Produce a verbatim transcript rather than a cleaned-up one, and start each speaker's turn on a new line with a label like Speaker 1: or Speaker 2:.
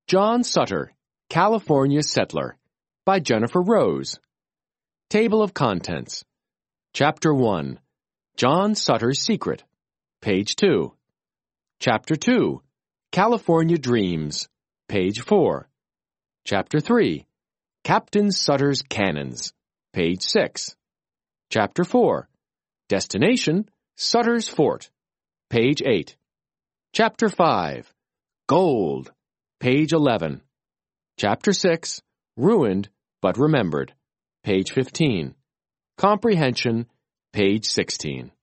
Speaker 1: John Sutter, California Settler, by Jennifer Rose. Table of Contents. Chapter one, John Sutter's Secret, page two. Chapter two, California Dreams, page four. Chapter three, Captain Sutter's Cannons, page six. Chapter four, Destination, Sutter's Fort, page eight. Chapter five, Gold, page eleven. Chapter six, Ruined but Remembered, page fifteen. Comprehension, page sixteen.